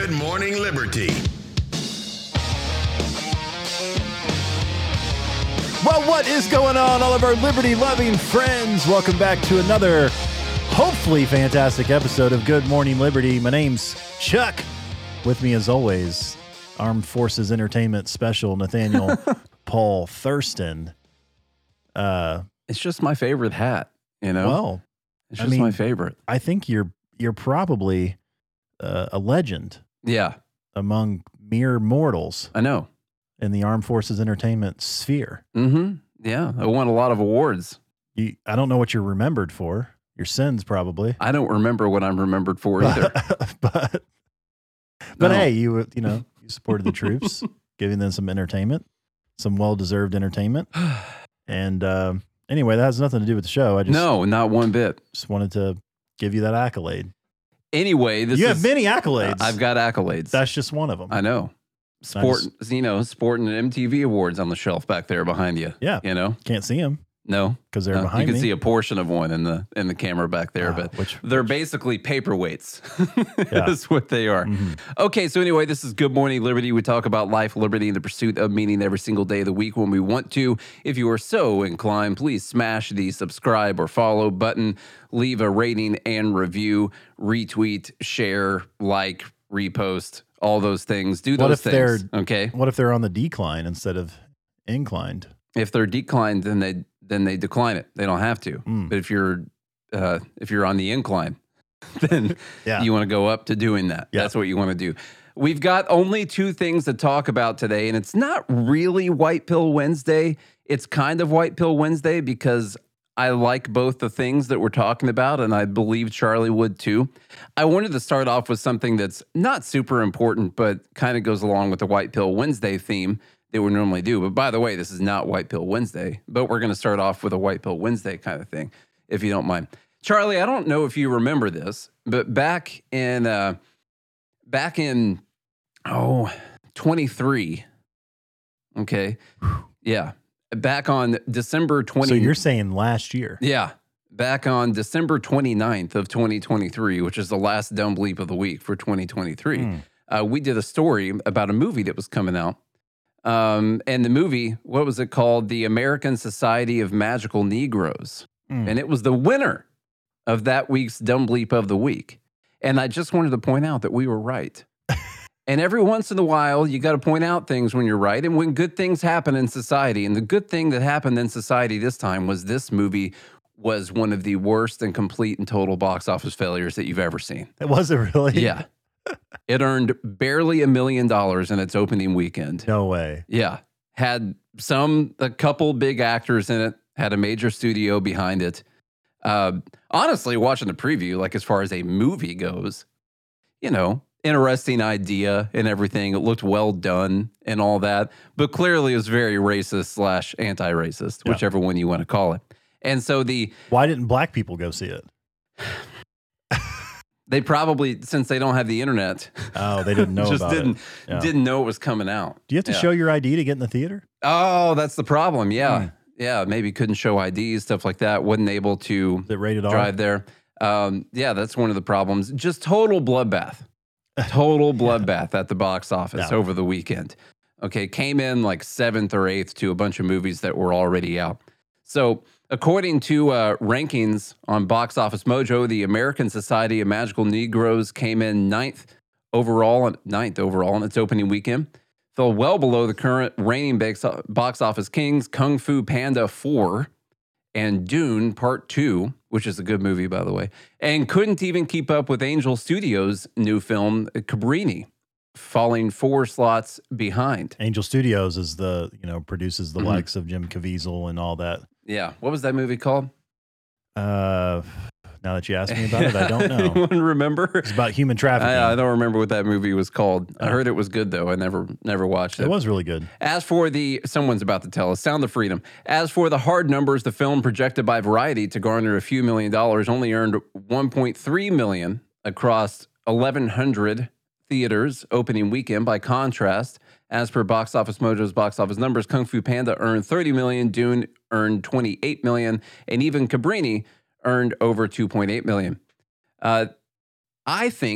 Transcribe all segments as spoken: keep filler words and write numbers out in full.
Good Morning Liberty. Well, what is going on, all of our liberty-loving friends? Welcome back to another, hopefully fantastic episode of Good Morning Liberty. My name's Chuck. With me, as always, Armed Forces Entertainment Special Nathaniel Paul Thurston. Uh, it's just my favorite hat, you know? Well, it's I just mean, my favorite. I think you're you're probably uh, a legend Yeah, among mere mortals I know. in the Armed Forces Entertainment sphere. Mm-hmm. Yeah, I won a lot of awards. You, I don't know what you're remembered for. Your sins, probably. I don't remember what I'm remembered for either. but but No. hey, you you know you supported the troops, giving them some entertainment, some well-deserved entertainment. And um, anyway, that has nothing to do with the show. I just No, not one bit. just wanted to give you that accolade. Anyway, this You is, have many accolades. I've got accolades. That's just one of them. I know. Sport, you know, sporting M T V awards on the shelf back there behind you. Yeah. You know? Can't see them No. because they're No, behind you can me. see a portion of one in the in the camera back there, Ah, but which- they're which- basically paperweights. Yeah. That's what they are. Mhm. Okay, so anyway, this is Good Morning Liberty. We talk about life, liberty, and the pursuit of meaning every single day of the week when we want to. If you are so inclined, please smash the subscribe or follow button, leave a rating and review, retweet, share, like, repost, all those things. Do What those if they're- things. Okay. What if they're on the decline instead of inclined? If they're declined, then they then they decline it. They don't have to. Mm. But if you're uh, if you're on the incline, then Yeah. you want to go up to doing that. Yeah. That's what you want to do. We've got only two things to talk about today, and it's not really White Pill Wednesday. It's kind of White Pill Wednesday because I like both the things that we're talking about, and I believe Charlie would too. I wanted to start off with something that's not super important, but kind of goes along with the White Pill Wednesday theme that we normally do. But by the way, this is not White Pill Wednesday, but we're going to start off with a White Pill Wednesday kind of thing, if you don't mind. Charlie, I don't know if you remember this, but back in uh, back in oh twenty-three, okay, yeah, back on December twentieth. So you're saying last year? Yeah. Back on December twenty-ninth of twenty twenty-three, which is the last dumb bleep of the week for twenty twenty-three, Mm. uh, we did a story about a movie that was coming out. Um, and the movie, what was it called? The American Society of Magical Negroes. Mm. And it was the winner of that week's dumb bleep of the week. And I just wanted to point out that we were right. And every once in a while, you got to point out things when you're right and when good things happen in society. And the good thing that happened in society this time was this movie was one of the worst and complete and total box office failures that you've ever seen. It wasn't really? Yeah. It earned barely a million dollars in its opening weekend. No way. Yeah. Had some, a couple big actors in it, had a major studio behind it. Uh, honestly, watching the preview, like as far as a movie goes, you know, interesting idea and everything. It looked well done and all that, but clearly it was very racist slash anti-racist, Yeah. whichever one you want to call it. And so the Why didn't black people go see it? they probably, since they don't have the internet, Oh, they didn't know just about didn't it. Yeah. didn't know it was coming out. Do you have to Yeah. show your I D to get in the theater? Oh, that's the problem. Yeah. Hmm. Yeah. Maybe couldn't show I Ds, stuff like that. Wasn't able to Is it rated R? drive there. Um, yeah, that's one of the problems. Just total bloodbath. Total bloodbath at the box office Yeah. over the weekend. Okay. Came in like seventh or eighth to a bunch of movies that were already out. So, according to uh, rankings on Box Office Mojo, the American Society of Magical Negroes came in ninth overall, ninth overall in its opening weekend. Fell well below the current reigning box box office kings, Kung Fu Panda four and Dune Part two, which is a good movie, by the way, and couldn't even keep up with Angel Studios' new film, Cabrini, falling four slots behind. Angel Studios is the, you know, produces the Mhm. likes of Jim Caviezel and all that. Yeah. What was that movie called? Uh, now that you ask me about it, I don't know. Anyone remember? It's about human trafficking. I, I don't remember what that movie was called. I Oh. heard it was good though. I never never watched it. It was really good. As for the, someone's about to tell us, Sound of Freedom. As for the hard numbers, the film projected by Variety to garner a few million dollars only earned one point three million across eleven hundred theaters opening weekend. By contrast, as per Box Office Mojo's box office numbers, Kung Fu Panda earned thirty million, Dune earned twenty-eight million, and even Cabrini earned over two point eight million. Uh, I think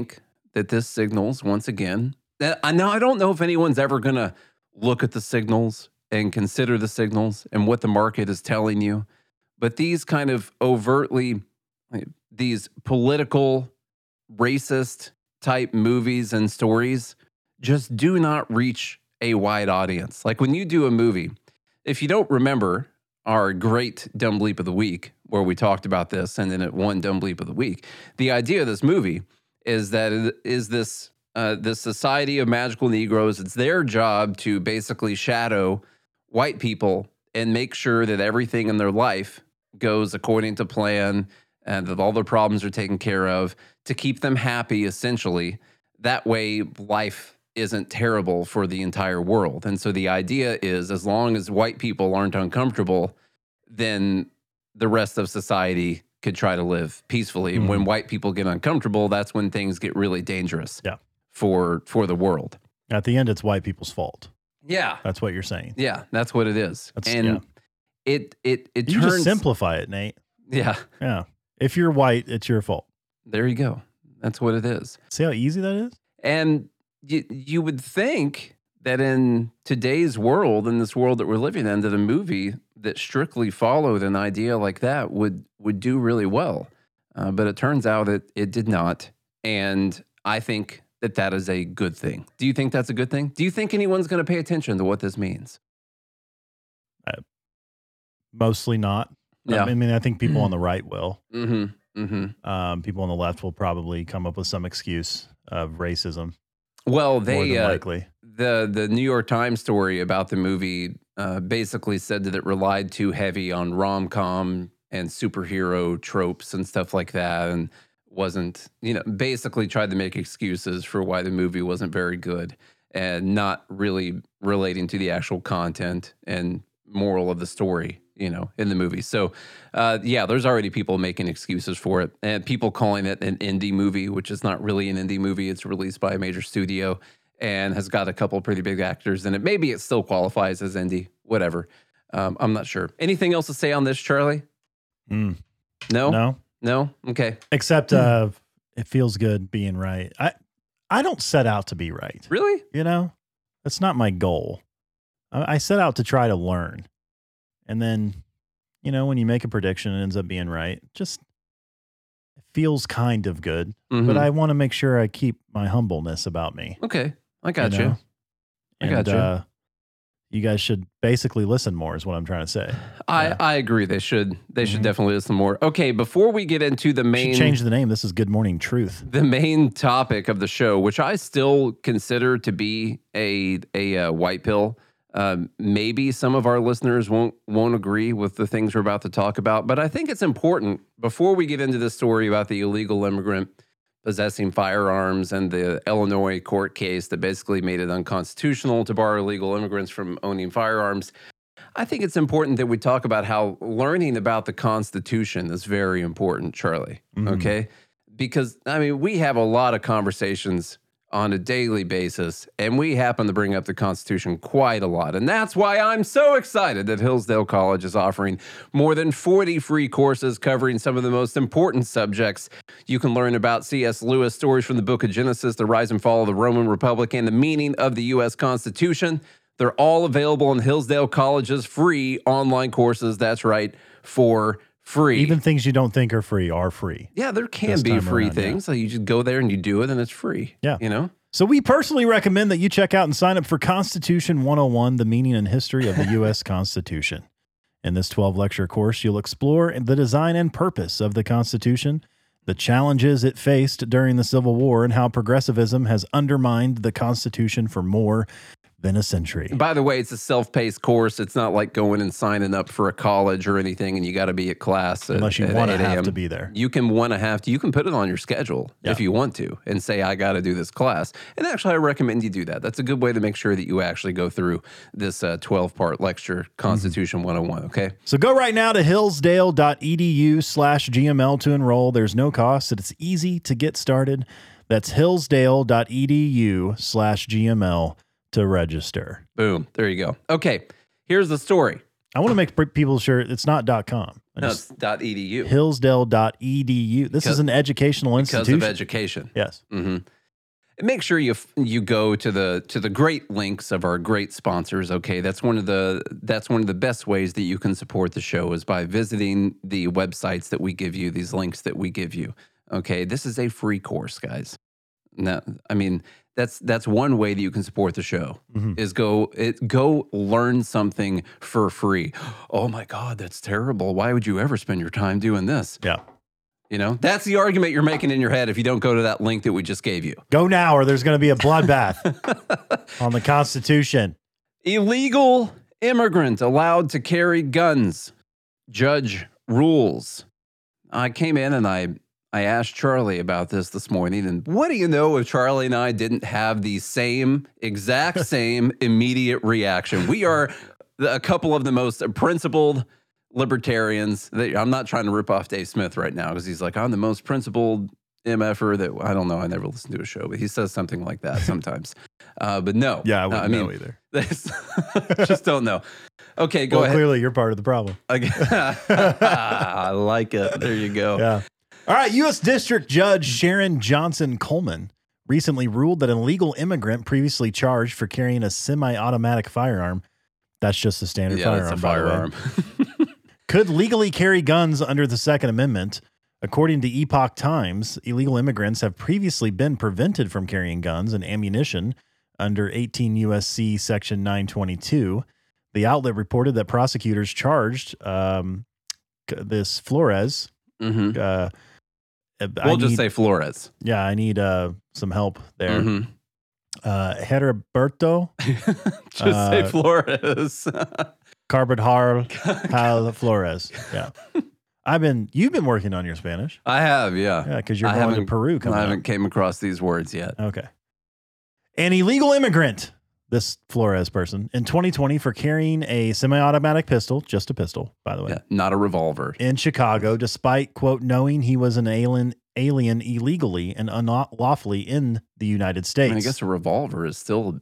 that this signals once again. That I now I don't know if anyone's ever going to look at the signals and consider the signals and what the market is telling you, but these kind of overtly these political, racist type movies and stories just do not reach a wide audience. Like when you do a movie, if you don't remember our great Dumb Bleep of the Week, where we talked about this and then it won Dumb Bleep of the Week, the idea of this movie is that it is this uh, this society of magical Negroes. It's their job to basically shadow white people and make sure that everything in their life goes according to plan and that all their problems are taken care of to keep them happy, essentially. That way, life isn't terrible for the entire world. And so the idea is as long as white people aren't uncomfortable, then the rest of society could try to live peacefully. Mm-hmm. And when white people get uncomfortable, that's when things get really dangerous yeah. for for the world. At the end, it's white people's fault. Yeah. That's what you're saying. Yeah, that's what it is. That's, and yeah. it it it you turns just simplify it, Nate. Yeah. Yeah. If you're white, it's your fault. There you go. That's what it is. See how easy that is? And you you would think that in today's world, in this world that we're living in, that a movie that strictly followed an idea like that would would do really well. Uh, but it turns out it it did not. And I think that that is a good thing. Do you think that's a good thing? Do you think anyone's going to pay attention to what this means? Uh, mostly not. Yeah. I mean, I think people on the right will. Mm-hmm. Mm-hmm. Um, people on the left will probably come up with some excuse of racism. Well, they more than uh, likely. the the New York Times story about the movie uh, basically said that it relied too heavy on rom-com and superhero tropes and stuff like that, and wasn't, you know, basically tried to make excuses for why the movie wasn't very good and not really relating to the actual content and moral of the story, you know, in the movie. So, uh, yeah, there's already people making excuses for it and people calling it an indie movie, which is not really an indie movie. It's released by a major studio and has got a couple pretty big actors in it. Maybe it still qualifies as indie, whatever. Um, I'm not sure. Anything else to say on this, Charlie? Mm. No? No. No? Okay. Except uh, it feels good being right. I, I don't set out to be right. Really? You know, that's not my goal. I, I set out to try to learn. And then, you know, when you make a prediction and it ends up being right, just it feels kind of good. Mm-hmm. But I want to make sure I keep my humbleness about me. Okay. I got you. you. Know? I and, got you. Uh, you guys should basically listen more is what I'm trying to say. I, Yeah. I agree. They should they should Mhm. definitely listen more. Okay, before we get into the We main should change the name. This is Good Morning Truth. the main topic of the show, which I still consider to be a a uh, white pill. Um, maybe some of our listeners won't won't agree with the things we're about to talk about, but I think it's important before we get into this story about the illegal immigrant possessing firearms and the Illinois court case that basically made it unconstitutional to bar illegal immigrants from owning firearms. I think it's important that we talk about how learning about the Constitution is very important, Charlie. Mhm. Okay? Because, I mean, we have a lot of conversations on a daily basis, and we happen to bring up the Constitution quite a lot. And that's why I'm so excited that Hillsdale College is offering more than forty free courses covering some of the most important subjects. You can learn about C S Lewis, stories from the Book of Genesis, the rise and fall of the Roman Republic, and the meaning of the U S Constitution. They're all available in Hillsdale College's free online courses. That's right, for free. Even things you don't think are free are free. Yeah, there can this be time free around, yeah. things. So you just go there and you do it and it's free. Yeah. You know? So we personally recommend that you check out and sign up for Constitution one oh one, the meaning and history of the U S Constitution. In this twelve lecture course, you'll explore the design and purpose of the Constitution, the challenges it faced during the Civil War, and how progressivism has undermined the Constitution for more than a century. By the way, it's a self-paced course. It's not like going and signing up for a college or anything and you got to be at class at, Unless you at want to eight a m have to be there. You can want to have to. You can put it on your schedule Yeah. if you want to and say, I got to do this class. And actually, I recommend you do that. That's a good way to make sure that you actually go through this uh, twelve-part lecture, Constitution Mm-hmm. one oh one, okay? So go right now to hillsdale.edu slash GML to enroll. There's no cost, and it's easy to get started. That's hillsdale.edu slash GML to register. Boom. There you go. Okay, here's the story. I want to make people sure it's not .com. I No, just- it's .edu. hillsdale.edu. This Because- is an educational Because institution. of education. Yes. hmm make sure you you go to the to the great links of our great sponsors. Okay, that's one of the that's one of the best ways that you can support the show is by visiting the websites that we give you, these links that we give you. Okay, this is a free course, guys. Now, I mean, that's that's one way that you can support the show mm-hmm. is go it go learn something for free. Oh my God, that's terrible. Why would you ever spend your time doing this? Yeah. You know, that's the argument you're making in your head if you don't go to that link that we just gave you. Go now or there's going to be a bloodbath on the Constitution. Illegal immigrant allowed to carry guns. Judge rules. I came in and I, I asked Charlie about this this morning. And what do you know if Charlie and I didn't have the same, exact same immediate reaction? We are a couple of the most principled libertarians. That, I'm not trying to rip off Dave Smith right now because he's like, I'm the most principled M F-er that, I don't know, I never listened to a show, but he says something like that sometimes. uh, but no. Yeah, I wouldn't uh, I mean, know either. Just don't know. Okay, go well, ahead. Clearly you're part of the problem. I like it. There you go. Yeah. All right, U S District Judge Sharon Johnson Coleman recently ruled that an illegal immigrant previously charged for carrying a semi-automatic firearm, that's just a standard yeah, firearm, that's a by the way, firearm. could legally carry guns under the Second Amendment. According to Epoch Times, illegal immigrants have previously been prevented from carrying guns and ammunition under eighteen U S C Section nine twenty-two. The outlet reported that prosecutors charged um, this Flores. Mm-hmm. Uh, we'll I just need, say Flores. Yeah, I need uh, some help there. Mm-hmm. Uh, Heriberto. just uh, say Flores. Carbajal Hal Flores. Yeah. I've been, you've been working on your Spanish. I have, yeah. Yeah, because you're I going to Peru coming I haven't up. came across these words yet. Okay. An illegal immigrant, this Flores person, in twenty twenty for carrying a semi-automatic pistol, just a pistol, by the way. Yeah, not a revolver. In Chicago, despite, quote, knowing he was an alien alien illegally and unlawfully in the United States. I, mean, I guess a revolver is still,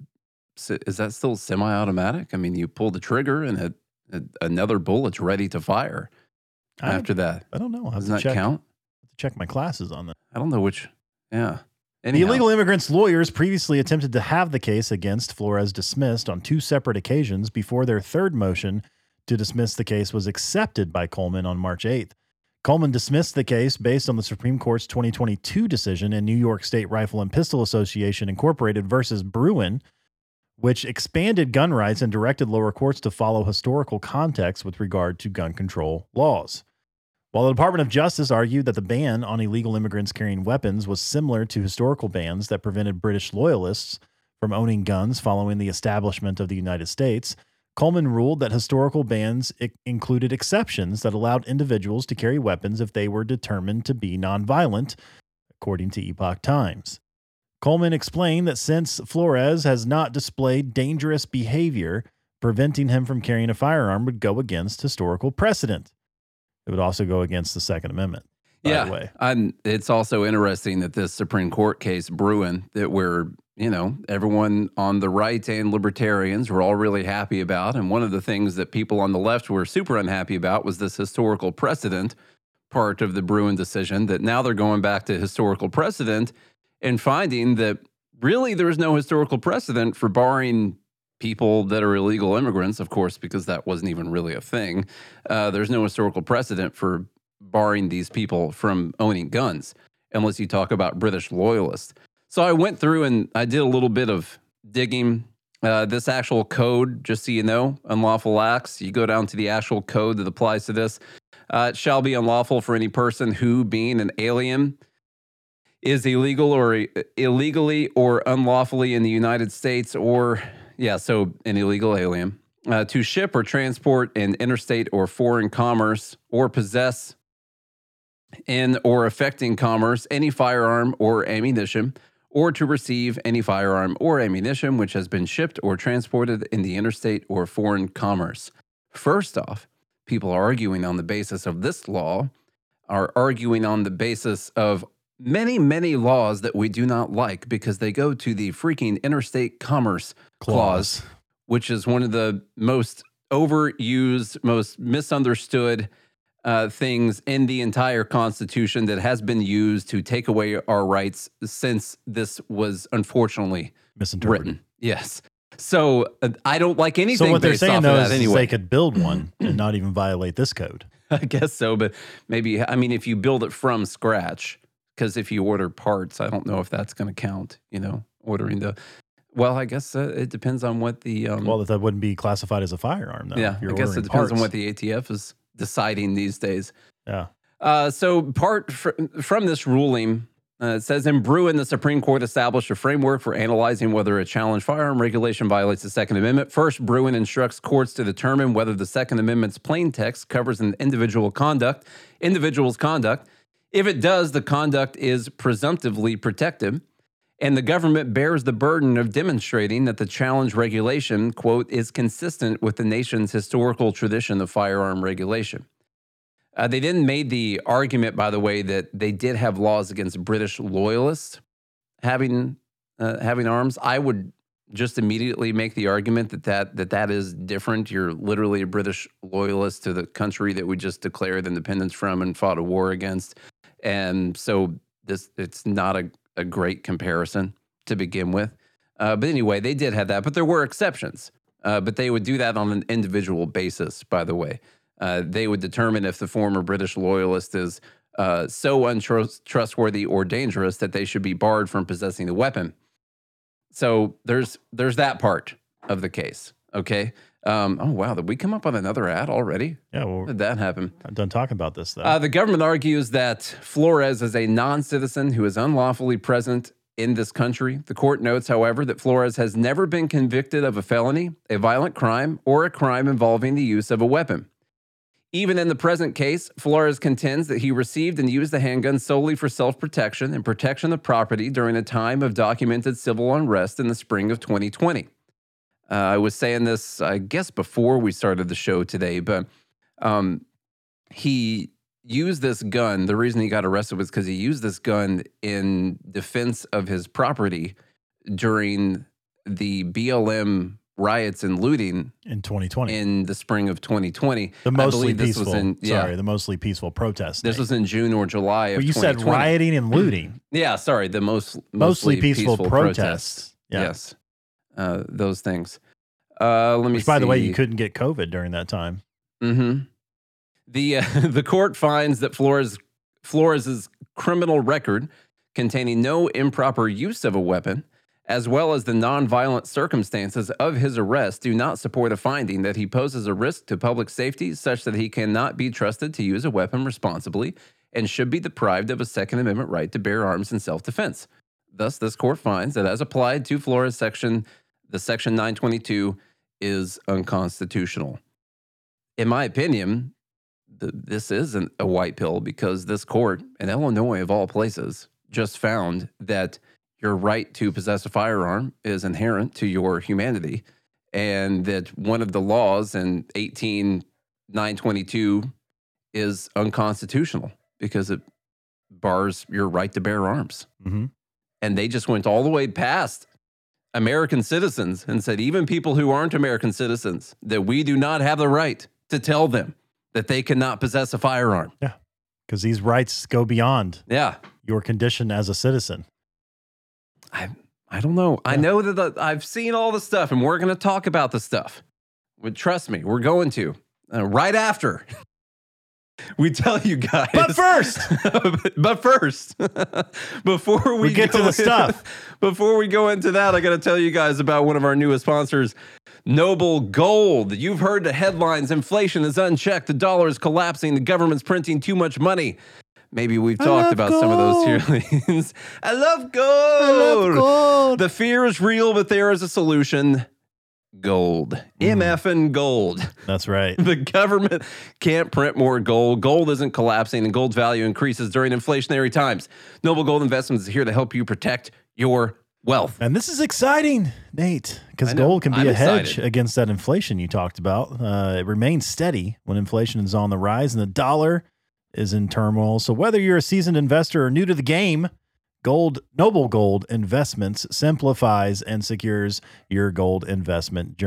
is that still semi-automatic? I mean, you pull the trigger and it, it, another bullet's ready to fire I, after that. I don't know. I'll have Doesn't to that check, count? have to check my classes on that. I don't know which, yeah. The Anyhow. illegal immigrant's lawyers previously attempted to have the case against Flores dismissed on two separate occasions before their third motion to dismiss the case was accepted by Coleman on March eighth. Coleman dismissed the case based on the Supreme Court's twenty twenty-two decision in New York State Rifle and Pistol Association Incorporated versus Bruin, which expanded gun rights and directed lower courts to follow historical context with regard to gun control laws. While the Department of Justice argued that the ban on illegal immigrants carrying weapons was similar to historical bans that prevented British loyalists from owning guns following the establishment of the United States, Coleman ruled that historical bans included exceptions that allowed individuals to carry weapons if they were determined to be nonviolent, according to Epoch Times. Coleman explained that since Flores has not displayed dangerous behavior, preventing him from carrying a firearm would go against historical precedent. It would also go against the Second Amendment, by yeah, the way. And it's also interesting that this Supreme Court case, Bruin, that we're, you know, everyone on the right and libertarians were all really happy about. And one of the things that people on the left were super unhappy about was this historical precedent part of the Bruin decision, that now they're going back to historical precedent and finding that really there's no historical precedent for barring people that are illegal immigrants, of course, because that wasn't even really a thing. Uh, there's no historical precedent for barring these people from owning guns, unless you talk about British loyalists. So I went through and I did a little bit of digging. Uh, this actual code, just so you know, unlawful acts, you go down to the actual code that applies to this. Uh, it shall be unlawful for any person who, being an alien, is illegal or illegally or unlawfully in the United States or... Yeah, so an illegal alien, uh, to ship or transport in interstate or foreign commerce or possess in or affecting commerce any firearm or ammunition, or to receive any firearm or ammunition which has been shipped or transported in the interstate or foreign commerce. First off, people arguing on the basis of this law are arguing on the basis of many, many laws that we do not like because they go to the freaking interstate commerce clause, clause which is one of the most overused, most misunderstood uh, things in the entire Constitution that has been used to take away our rights since this was unfortunately Misinterpreted. written. Yes. So uh, I don't like anything. So what they're based saying off though of is that anyway. they could build one and not even violate this code. I guess so, but maybe, I mean, if you build it from scratch, because if you order parts, I don't know if that's going to count, you know, ordering the, well, I guess uh, it depends on what the... Um, well, that wouldn't be classified as a firearm, though. yeah, You're I guess it ordering depends on parts. what the A T F is deciding these days. Yeah. Uh, so part fr from this ruling, uh, it says, in Bruin, the Supreme Court established a framework for analyzing whether a challenged firearm regulation violates the Second Amendment. First, Bruin instructs courts to determine whether the Second Amendment's plain text covers an individual conduct, individual's conduct. If it does, the conduct is presumptively protected, and the government bears the burden of demonstrating that the challenge regulation, quote, is consistent with the nation's historical tradition of firearm regulation. Uh, they then made the argument, by the way, that they did have laws against British loyalists having uh, having arms. I would just immediately make the argument that that, that that is different. You're literally a British loyalist to the country that we just declared independence from and fought a war against. And so this it's not a, a great comparison to begin with. Uh, but anyway, they did have that, but there were exceptions. Uh, but they would do that on an individual basis, by the way. Uh, they would determine if the former British loyalist is uh, so untrustworthy or dangerous that they should be barred from possessing the weapon. So there's there's that part of the case, okay? Um, oh, wow, did we come up on another ad already? Yeah, well, How did that happen? I'm done talking about this, though. Uh, the government argues that Flores is a non-citizen who is unlawfully present in this country. The court notes, however, that Flores has never been convicted of a felony, a violent crime, or a crime involving the use of a weapon. Even in the present case, Flores contends that he received and used the handgun solely for self-protection and protection of property during a time of documented civil unrest in the spring of twenty twenty. Uh, I was saying this, I guess, before we started the show today, but um, he used this gun. The reason he got arrested was because he used this gun in defense of his property during the B L M riots and looting in twenty twenty, in the spring of twenty twenty. the mostly this peaceful. Was in, yeah, sorry, the mostly peaceful protest. this day. was in June or July of Well, you said twenty twenty. rioting and looting. Yeah, sorry, the most Mostly mostly, peaceful peaceful, protests. protests. Yeah. Yes, uh, those things. Uh, let me. Which, by the way, see. you couldn't get COVID during that time. Mm-hmm. The uh, the court finds that Flores Flores's criminal record containing no improper use of a weapon, as well as the nonviolent circumstances of his arrest, do not support a finding that he poses a risk to public safety such that he cannot be trusted to use a weapon responsibly and should be deprived of a Second Amendment right to bear arms in self-defense. Thus, this court finds that as applied to Flores section, the section nine twenty-two is unconstitutional. In my opinion, th- this isn't a white pill because this court in Illinois, of all places, just found that your right to possess a firearm is inherent to your humanity, and that one of the laws in eighteen nine twenty-two is unconstitutional because it bars your right to bear arms. Mm-hmm. And they just went all the way past American citizens and said, even people who aren't American citizens, that we do not have the right to tell them that they cannot possess a firearm. Yeah, because these rights go beyond Yeah. your condition as a citizen. I I don't know. I Yeah. know that the, I've seen all the stuff, and we're going to talk about the stuff. But trust me, we're going to uh, right after we tell you guys. But first, but, but first, before we, We get go to the in- stuff. before we go into that, I got to tell you guys about one of our newest sponsors, Noble Gold. You've heard the headlines: inflation is unchecked, the dollar is collapsing, the government's printing too much money. Maybe we've I talked love about some of those gold. cheerleadings. I love gold. I love gold. The fear is real, but there is a solution. Gold. Mm. M F and gold. That's right. The government can't print more gold. Gold isn't collapsing, and gold's value increases during inflationary times. Noble Gold Investments is here to help you protect your wealth. And this is exciting, Nate, because I know. gold can be I'm a hedge excited. against that inflation you talked about. Uh, it remains steady when inflation is on the rise and the dollar is in turmoil. So whether you're a seasoned investor or new to the game, Gold Noble Gold Investments simplifies and secures your gold investment journey.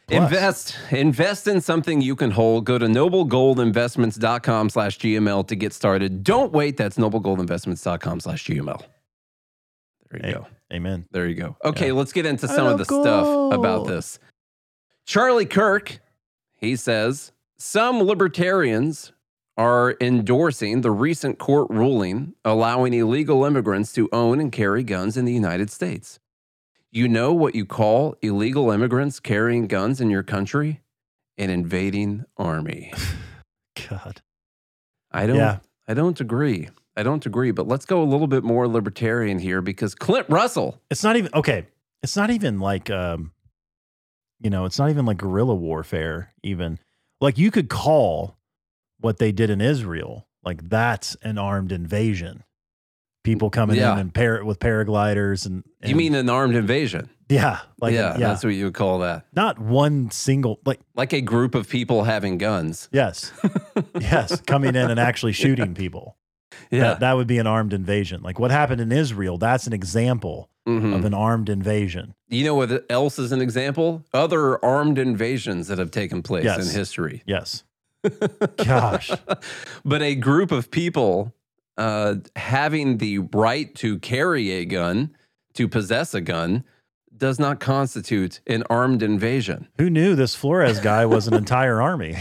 Plus. Invest. Invest in something you can hold. Go to noblegoldinvestments.com slash GML to get started. Don't wait. That's noblegoldinvestments.com slash GML. There you Hey, go. Amen. There you go. Okay, Yeah. let's get into I some of love the stuff gold. about this. Charlie Kirk, he says, some libertarians are endorsing the recent court ruling allowing illegal immigrants to own and carry guns in the United States. You know what you call illegal immigrants carrying guns in your country? An invading army. God. I don't Yeah. I don't agree. I don't agree, but let's go a little bit more libertarian here because Clint Russell. It's not even okay. It's not even like um, you know, it's not even like guerrilla warfare. Even like you could call what they did in Israel like that's an armed invasion. People coming Yeah. in and par- with paragliders and, and You mean an armed invasion? yeah, like yeah, yeah, that's what you would call that. not one single like Like a group of people having guns. yes, yes, coming in and actually shooting people. Yeah. That, that would be an armed invasion. Like what happened in Israel, that's an example Mhm. of an armed invasion. You know what else is an example? Other armed invasions that have taken place Yes. in history. Yes. Gosh. But a group of people uh, having the right to carry a gun, to possess a gun, does not constitute an armed invasion. Who knew this Flores guy was an entire army?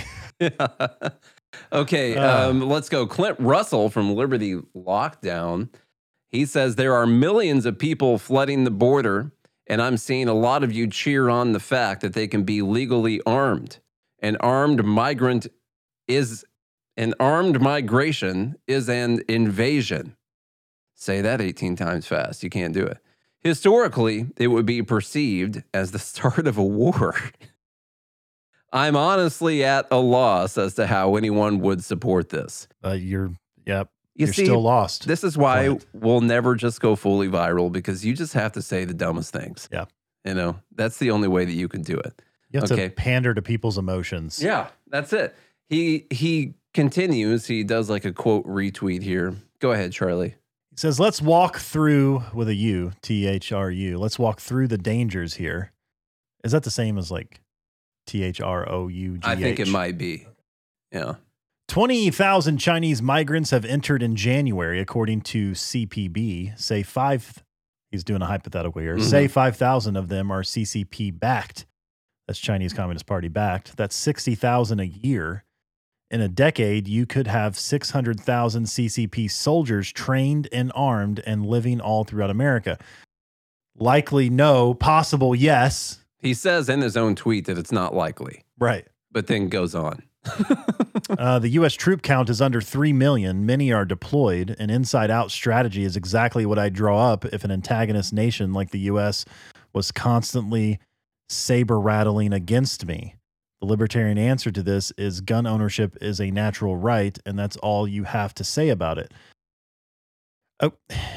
Okay, Uh. um, let's go. Clint Russell from Liberty Lockdown. He says there are millions of people flooding the border, and I'm seeing a lot of you cheer on the fact that they can be legally armed. An armed migrant is an armed migration is an invasion. Say that eighteen times fast. You can't do it. Historically, it would be perceived as the start of a war. I'm honestly at a loss as to how anyone would support this. Uh, you're, yep. You You're see, still lost. this is why Clint. we'll never just go fully viral because you just have to say the dumbest things. Yeah. You know, that's the only way that you can do it. You have okay. to pander to people's emotions. Yeah, that's it. He he continues. He does like a quote retweet here. Go ahead, Charlie. He says, let's walk through with a U, T H R U. Let's walk through the dangers here. Is that the same as like T H R O U G H? I think it might be. Yeah. twenty thousand Chinese migrants have entered in January, according to C P B. Say five, he's doing a hypothetical here. Mhm. Say five thousand of them are C C P backed. That's Chinese Communist Party backed. That's sixty thousand a year. In a decade, you could have six hundred thousand C C P soldiers trained and armed and living all throughout America. Likely no, possible yes. He says in his own tweet that it's not likely, Right. but then goes on. Uh, the U S troop count is under three million. Many are deployed. An inside-out strategy is exactly what I'd draw up if an antagonist nation like the U S was constantly saber-rattling against me. The libertarian answer to this is gun ownership is a natural right, and that's all you have to say about it. Oh,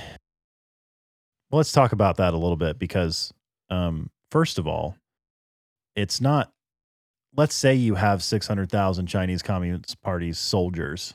well, let's talk about that a little bit because, um, first of all, it's not. Let's say you have six hundred thousand Chinese Communist Party soldiers.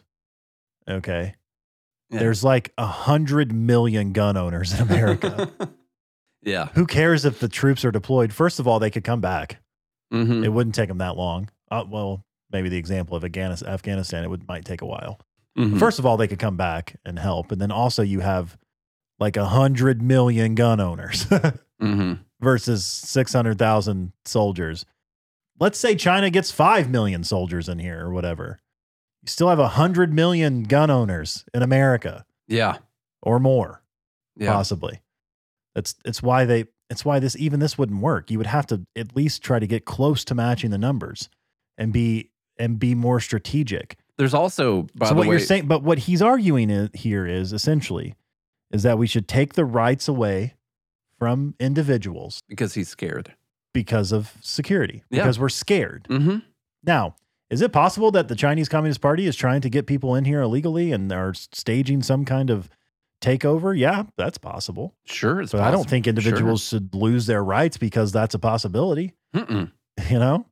Okay. Yeah. There's like one hundred million gun owners in America. Yeah. Who cares if the troops are deployed? First of all, they could come back. Mhm. It wouldn't take them that long. Uh, well, maybe the example of Afghanis- Afghanistan, it would might take a while. Mhm. First of all, they could come back and help. And then also you have like one hundred million gun owners Mhm. versus six hundred thousand soldiers. Let's say China gets five million soldiers in here or whatever. You still have one hundred million gun owners in America Yeah. or more, Yeah. possibly. That's it's why they it's why this even this wouldn't work. You would have to at least try to get close to matching the numbers and be and be more strategic. There's also, by so the what way, you're saying, but what he's arguing i- here is essentially is that we should take the rights away from individuals because he's scared. because of security, Yeah. because we're scared. Mm-hmm. Now, is it possible that the Chinese Communist Party is trying to get people in here illegally and are staging some kind of takeover? Yeah, that's possible. Sure, it's But I don't possible. think individuals should lose their rights because that's a possibility. Sure. Mm-mm. You know,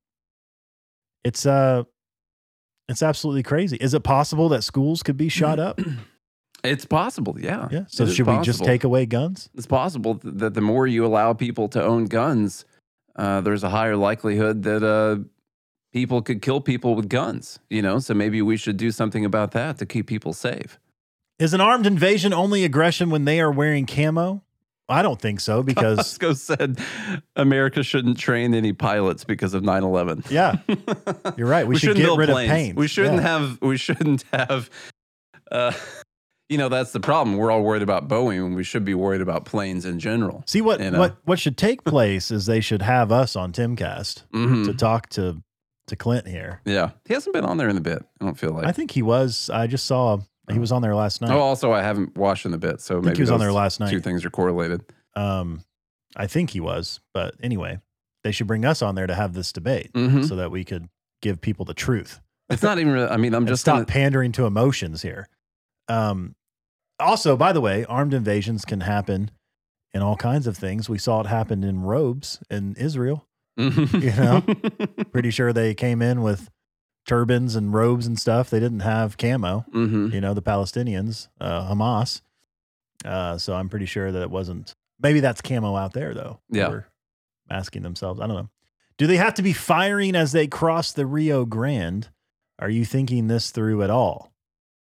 it's uh, it's absolutely crazy. Is it possible that schools could be shot up? It's possible, yeah. Yeah. So It is should we just possible. take away guns? It's possible th- that the more you allow people to own guns, uh, there's a higher likelihood that uh, people could kill people with guns, you know? So maybe we should do something about that to keep people safe. Is an armed invasion only aggression when they are wearing camo? I don't think so, because Costco said America shouldn't train any pilots because of nine eleven. Yeah, you're right. We, We should shouldn't get build rid planes. of pain. We shouldn't Yeah. have. We shouldn't have. Uh, you know, that's the problem. We're all worried about Boeing when we should be worried about planes in general. See, what you know? what what should take place is they should have us on Timcast Mhm. to talk to to Clint here. Yeah, he hasn't been on there in a bit. I don't feel like. I think he was. I just saw he was on there last night. Oh, also, I haven't watched in a bit, so I think maybe he was on those there last night. Two things are correlated. Um, I think he was, but anyway, they should bring us on there to have this debate Mhm. so that we could give people the truth. It's not even. Really, I mean, I'm And just stop gonna- pandering to emotions here. Um, also, by the way, armed invasions can happen in all kinds of things. We saw it happen in robes in Israel. Mhm. You know? Pretty sure they came in with turbans and robes and stuff. They didn't have camo. Mhm. You know, the Palestinians, uh, Hamas. Uh, so I'm pretty sure that it wasn't. Maybe that's camo out there, though. Yeah. Or masking themselves. I don't know. Do they have to be firing as they cross the Rio Grande? Are you thinking this through at all?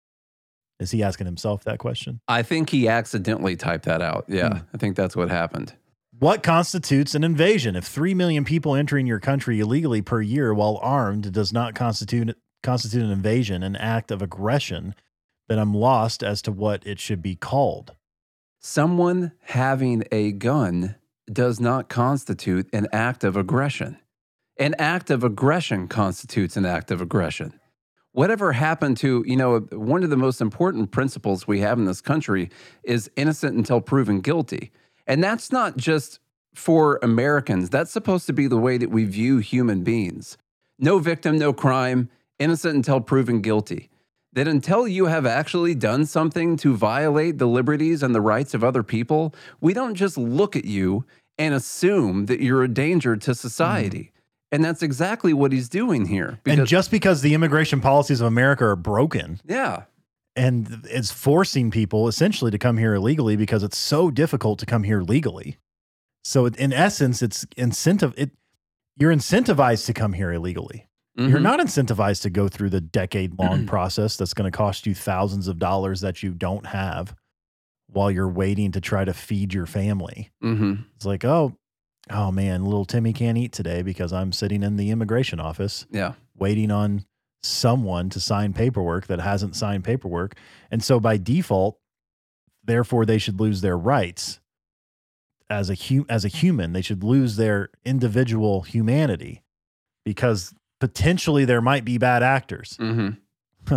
Is he asking himself that question? I think he accidentally typed that out. Yeah, Hmm. I think that's what happened. What constitutes an invasion? If three million people entering your country illegally per year while armed does not constitute constitute an invasion, an act of aggression, then I'm lost as to what it should be called. Someone having a gun does not constitute an act of aggression. An act of aggression constitutes an act of aggression. Whatever happened to, you know, one of the most important principles we have in this country is innocent until proven guilty. And that's not just for Americans. That's supposed to be the way that we view human beings. No victim, no crime, innocent until proven guilty. That until you have actually done something to violate the liberties and the rights of other people, we don't just look at you and assume that you're a danger to society. Mm. And that's exactly what he's doing here. And just because the immigration policies of America are broken, yeah, and it's forcing people essentially to come here illegally because it's so difficult to come here legally. So in essence, it's incentive. It you're incentivized to come here illegally. Mm-hmm. You're not incentivized to go through the decade-long process that's going to cost you thousands of dollars that you don't have while you're waiting to try to feed your family. Mm-hmm. It's like, oh, oh man, little Timmy can't eat today because I'm sitting in the immigration office yeah. waiting on someone to sign paperwork that hasn't signed paperwork. And so by default, therefore they should lose their rights as a hu- as a human. They should lose their individual humanity because potentially there might be bad actors. Mm-hmm.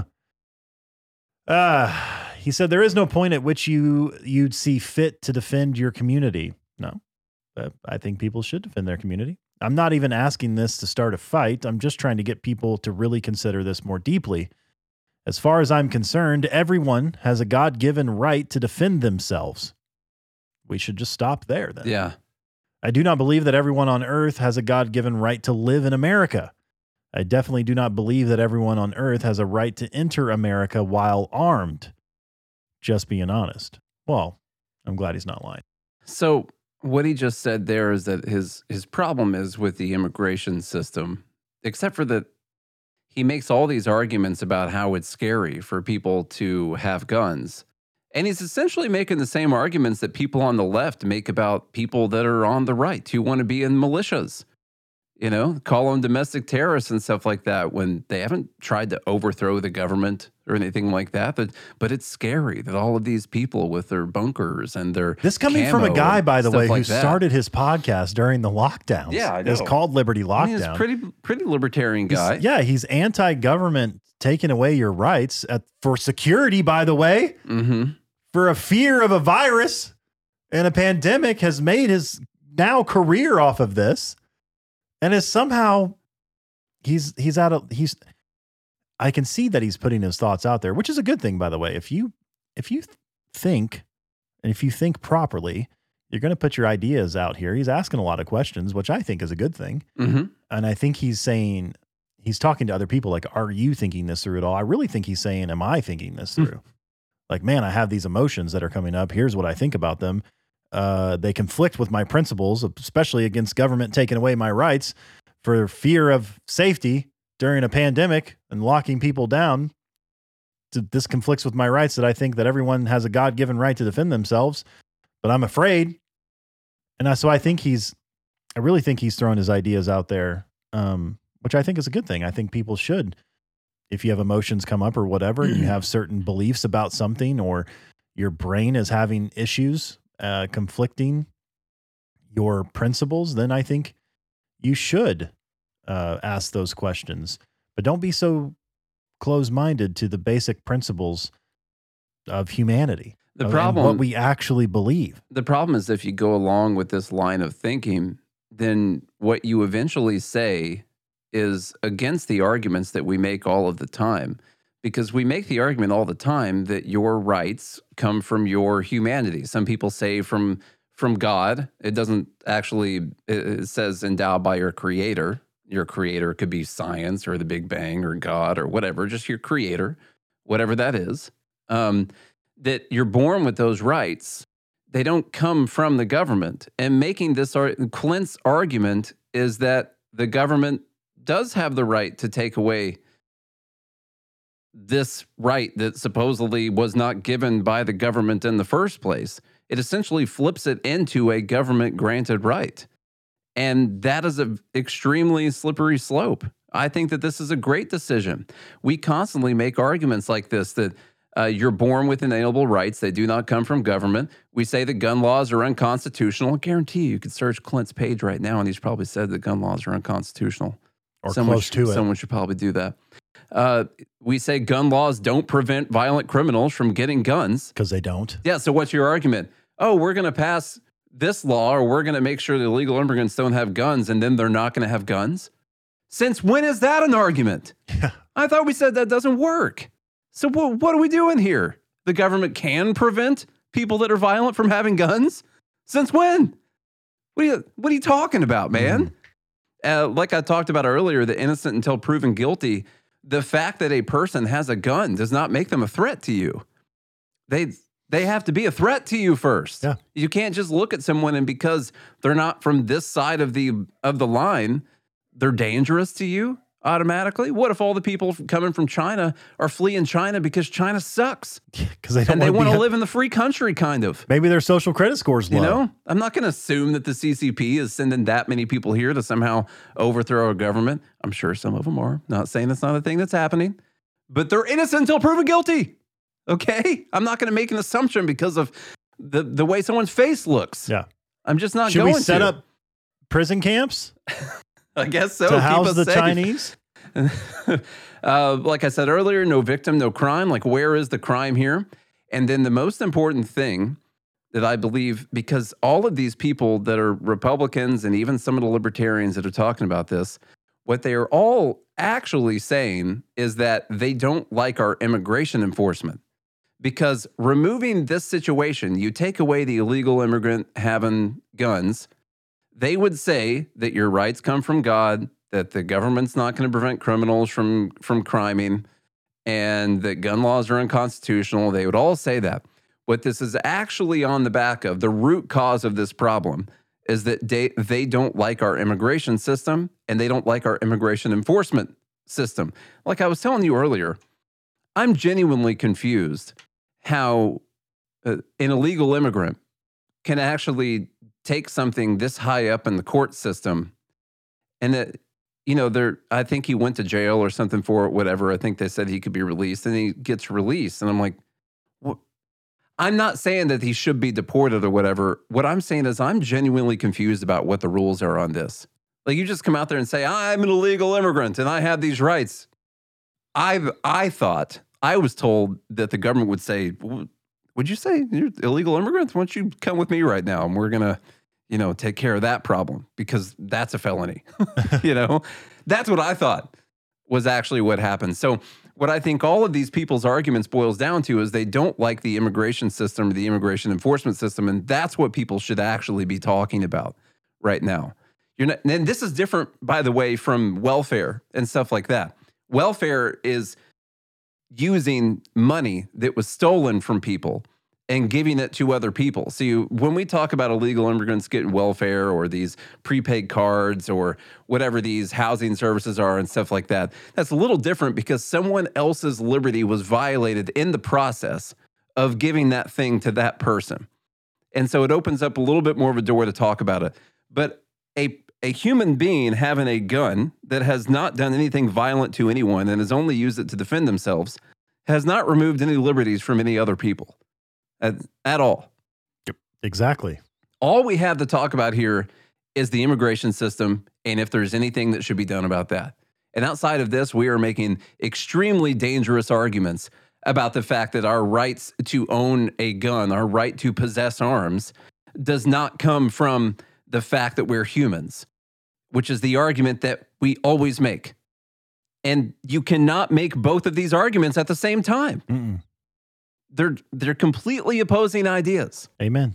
uh, he said there is no point at which you you'd see fit to defend your community. No, but I think people should defend their community. I'm not even asking this to start a fight. I'm just trying to get people to really consider this more deeply. As far as I'm concerned, everyone has a God-given right to defend themselves. We should just stop there then. Yeah. I do not believe that everyone on earth has a God-given right to live in America. I definitely do not believe that everyone on earth has a right to enter America while armed. Just being honest. Well, I'm glad he's not lying. So what he just said there is that his his problem is with the immigration system, except for that he makes all these arguments about how it's scary for people to have guns. And he's essentially making the same arguments that people on the left make about people that are on the right who want to be in militias. You know, call them domestic terrorists and stuff like that when they haven't tried to overthrow the government or anything like that. But, but it's scary that all of these people with their bunkers and their This coming from a camo guy, and by the stuff way, like who that. started his podcast during the lockdowns. Yeah, I know. It's called Liberty Lockdown. I mean, he's a pretty, pretty libertarian guy. He's- yeah, he's anti-government taking away your rights at, for security, by the way, Mm-hmm. for a fear of a virus and a pandemic has made his now career off of this. And is somehow he's he's out of he's I can see that he's putting his thoughts out there, which is a good thing, by the way. If you if you think and if you think properly, you're going to put your ideas out here. He's asking a lot of questions, which I think is a good thing. Mm-hmm. And I think he's saying he's talking to other people like, are you thinking this through at all? I really think he's saying, am I thinking this through? Like, man, I have these emotions that are coming up. Here's what I think about them. uh, they conflict with my principles, especially against government taking away my rights for fear of safety during a pandemic and locking people down. This conflicts with my rights that I think that everyone has a God-given right to defend themselves, but I'm afraid. And I, so I think he's, I really think he's throwing his ideas out there, um, which I think is a good thing. I think people should, if you have emotions come up or whatever, and you have certain beliefs about something, or your brain is having issues, uh, conflicting your principles, then I think you should uh, ask those questions, but don't be so close-minded to the basic principles of humanity. The of, problem, what we actually believe. The problem is if you go along with this line of thinking, then what you eventually say is against the arguments that we make all of the time, because we make the argument all the time that your rights come from your humanity. Some people say from from God. It doesn't actually, it says endowed by your creator. Your creator could be science or the Big Bang or God or whatever, just your creator, whatever that is. Um, that you're born with those rights. They don't come from the government. And making this, Clint's argument is that the government does have the right to take away this right that supposedly was not given by the government in the first place. It essentially flips it into a government-granted right. And that is an extremely slippery slope. I think that this is a great decision. We constantly make arguments like this, that uh, you're born with inalienable rights. They do not come from government. We say that gun laws are unconstitutional. I guarantee you, you could search Clint's page right now, and he's probably said that gun laws are unconstitutional. Or someone close should, to it. Someone should probably do that. Uh, we say gun laws don't prevent violent criminals from getting guns. Because they don't. Yeah, so what's your argument? Oh, we're going to pass this law, or we're going to make sure the illegal immigrants don't have guns, and then they're not going to have guns? Since when is that an argument? Yeah. I thought we said that doesn't work. So what, what are we doing here? The government can prevent people that are violent from having guns? Since when? What are you, what are you talking about, man? Mm. Uh, like I talked about earlier, the innocent until proven guilty, the fact that a person has a gun does not make them a threat to you. They they have to be a threat to you first. Yeah. You can't just look at someone and because they're not from this side of the of the line, they're dangerous to you automatically. What if all the people coming from China are fleeing China because China sucks? Because they don't and they want to be, live in the free country, kind of. Maybe their social credit scores low. You know, I'm not going to assume that the C C P is sending that many people here to somehow overthrow a government. I'm sure some of them are. Not saying it's not a thing that's happening, but they're innocent until proven guilty. Okay, I'm not going to make an assumption because of the the way someone's face looks. Yeah, I'm just not Should going to. Should we set to. up prison camps? I guess so. To house Keep us the safe. Chinese? uh, like I said earlier, no victim, no crime. Like, where is the crime here? And then the most important thing that I believe, because all of these people that are Republicans and even some of the libertarians that are talking about this, what they are all actually saying is that they don't like our immigration enforcement. Because removing this situation, you take away the illegal immigrant having guns, they would say that your rights come from God, that the government's not going to prevent criminals from, from criming, and that gun laws are unconstitutional. They would all say that. What this is actually on the back of, the root cause of this problem, is that they, they don't like our immigration system, and they don't like our immigration enforcement system. Like I was telling you earlier, I'm genuinely confused how uh, an illegal immigrant can actually take something this high up in the court system, and that, you know, there, I think he went to jail or something for it, whatever. I think they said he could be released, and he gets released. And I'm like, what? I'm not saying that he should be deported or whatever. What I'm saying is I'm genuinely confused about what the rules are on this. Like, you just come out there and say, I'm an illegal immigrant and I have these rights. I've, I thought, I was told that the government would say, would you say you're illegal immigrants? Why don't you come with me right now? And we're going to, you know, take care of that problem because that's a felony. You know, that's what I thought was actually what happened. So what I think all of these people's arguments boils down to is they don't like the immigration system or the immigration enforcement system. And that's what people should actually be talking about right now. You're not, and this is different, by the way, from welfare and stuff like that. Welfare is using money that was stolen from people and giving it to other people. See, when we talk about illegal immigrants getting welfare or these prepaid cards or whatever these housing services are and stuff like that, that's a little different because someone else's liberty was violated in the process of giving that thing to that person. And so it opens up a little bit more of a door to talk about it. But a a human being having a gun that has not done anything violent to anyone and has only used it to defend themselves has not removed any liberties from any other people. At, at all. Exactly. All we have to talk about here is the immigration system and if there's anything that should be done about that. And outside of this, we are making extremely dangerous arguments about the fact that our rights to own a gun, our right to possess arms, does not come from the fact that we're humans, which is the argument that we always make. And you cannot make both of these arguments at the same time. Mm-mm. They're they're completely opposing ideas. Amen.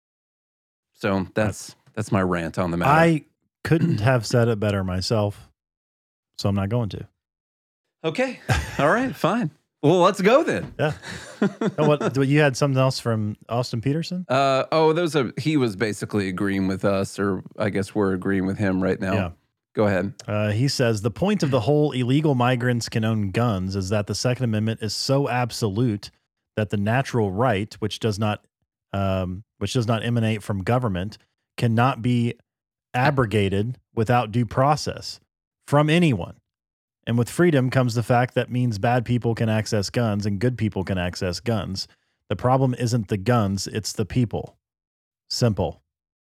So that's that's my rant on the matter. I couldn't have said it better myself, so I'm not going to. Okay. All right. Fine. Well, let's go then. Yeah. Oh, what, you had something else from Austin Peterson? Uh, oh, those are he was basically agreeing with us, or I guess we're agreeing with him right now. Yeah. Go ahead. Uh, he says the point of the whole illegal migrants can own guns is that the Second Amendment is so absolute that the natural right, which does not, um, which does not emanate from government, cannot be abrogated without due process from anyone. And with freedom comes the fact that means bad people can access guns and good people can access guns. The problem isn't the guns, it's the people. Simple.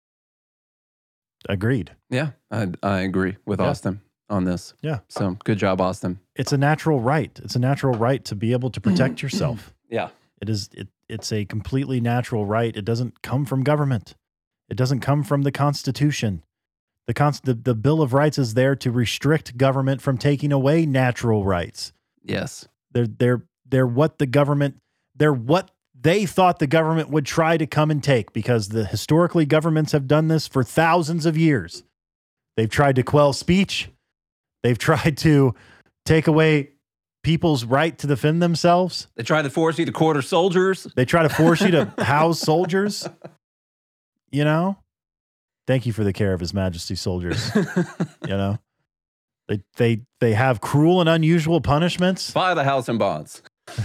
Agreed. Yeah, I I agree with Yeah. Austin on this. Yeah. So good job, Austin. It's a natural right. It's a natural right to be able to protect yourself. Yeah. It is. It, it's a completely natural right. It doesn't come from government. It doesn't come from the Constitution. The, const, the the Bill of Rights is there to restrict government from taking away natural rights. Yes. They're they're they're what the government they're what they thought the government would try to come and take, because the historically governments have done this for thousands of years. They've tried to quell speech. They've tried to take away people's right to defend themselves. They tried to force you to quarter soldiers. They try to force you to house soldiers. You know, thank you for the care of His Majesty's soldiers. You know, they they they have cruel and unusual punishments. Buy the house and bonds.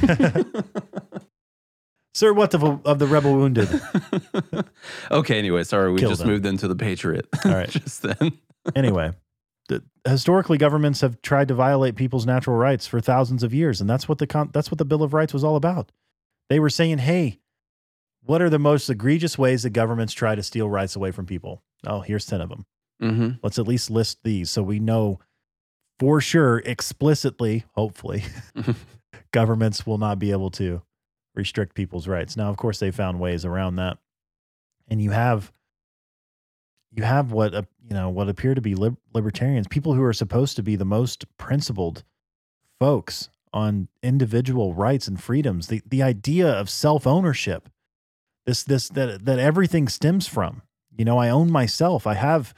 Sir, what of, of the rebel wounded? Okay, anyway, sorry, we Killed just him. moved into the Patriot. All right. Just then. Anyway, the, historically, governments have tried to violate people's natural rights for thousands of years, and that's what the con- that's what the Bill of Rights was all about. They were saying, "Hey, what are the most egregious ways that governments try to steal rights away from people? Oh, here's ten of them. Mm-hmm. Let's at least list these so we know for sure, explicitly, hopefully, governments will not be able to restrict people's rights." Now, of course, they found ways around that, and you have you have what uh, you know what appear to be lib- libertarians, people who are supposed to be the most principled folks on individual rights and freedoms. The the idea of self ownership, this this that that everything stems from. You know, I own myself. I have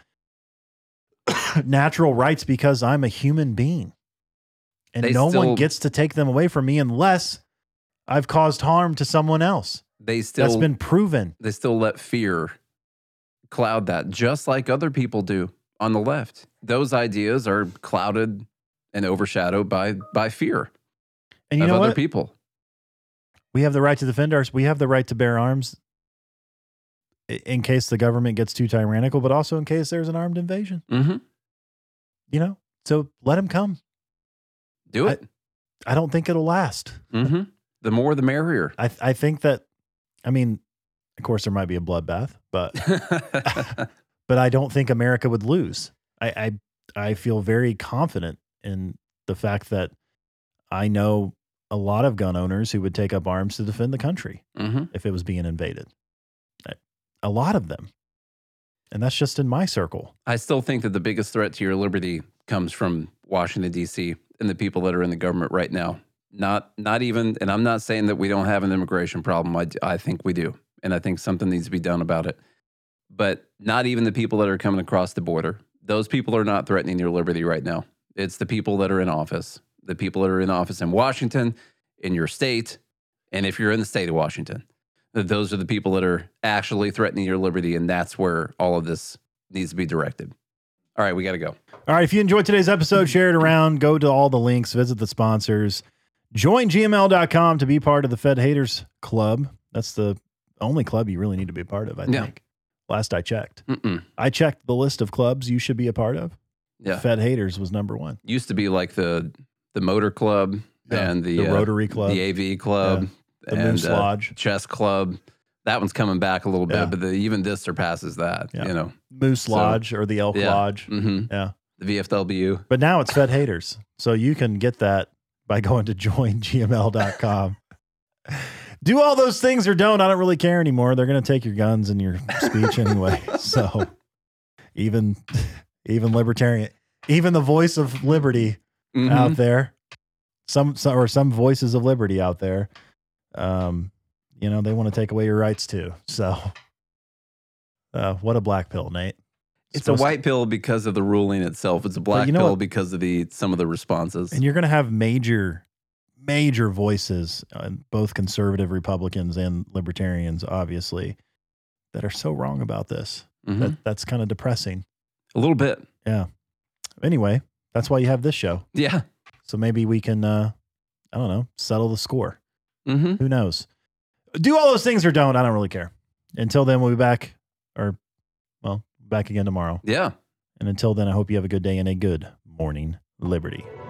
natural rights because I'm a human being, and They no still- one gets to take them away from me unless I've caused harm to someone else. They still That's been proven. they still let fear cloud that, just like other people do on the left. Those ideas are clouded and overshadowed by by fear And you of know other what? people. We have the right to defend ours. We have the right to bear arms i- in case the government gets too tyrannical, but also in case there's an armed invasion. Mm-hmm. You know, so let them come. Do it. I don't think it'll last. Mm-hmm. The more, the merrier. I I think that, I mean, of course there might be a bloodbath, but but I don't think America would lose. I I, I feel very confident in the fact that I know a lot of gun owners who would take up arms to defend the country Mm-hmm. if it was being invaded. I- A lot of them. And that's just in my circle. I still think that the biggest threat to your liberty comes from Washington, D C and the people that are in the government right now. Not not even, and I'm not saying that we don't have an immigration problem. I, I think we do. And I think something needs to be done about it. But not even the people that are coming across the border. Those people are not threatening your liberty right now. It's the people that are in office. The people that are in office in Washington, in your state, and if you're in the state of Washington. that those are the people that are actually threatening your liberty, and that's where all of this needs to be directed. All right, we got to go. All right, if you enjoyed today's episode, share it around, go to all the links, visit the sponsors, join G M L dot com to be part of the Fed Haters Club. That's the only club you really need to be a part of, I Yeah. think. Last I checked. Mm-mm. I checked the list of clubs you should be a part of. Yeah. Fed Haters was number one. Used to be like the the motor club Yeah, and the, the uh, Rotary Club. the A V club, The and Moose uh, Lodge. chess club. That one's coming back a little bit, Yeah. but the, even this surpasses that. Yeah. You know, Moose So- Lodge or the Elk yeah. Lodge. hmm Yeah. The V F W. But now it's Fed Haters. So you can get that by going to join G M L dot com. Do all those things or don't. I don't really care anymore. They're going to take your guns and your speech anyway. So even even libertarian, even the voice of liberty Mhm. out there, some, some or some voices of liberty out there, um, you know, they want to take away your rights too. So uh, what a black pill, Nate. It's a Supposed to- white pill because of the ruling itself. It's a black you know pill what? because of the some of the responses. And you're going to have major, major voices, uh, both conservative Republicans and libertarians, obviously, that are so wrong about this. Mhm. That that's kind of depressing. A little bit. Yeah. Anyway, that's why you have this show. Yeah. So maybe we can, uh, I don't know, settle the score. hmm Who knows? Do all those things or don't. I don't really care. Until then, we'll be back, or, well, back again tomorrow. Yeah. And until then, I hope you have a good day and a good morning, Liberty.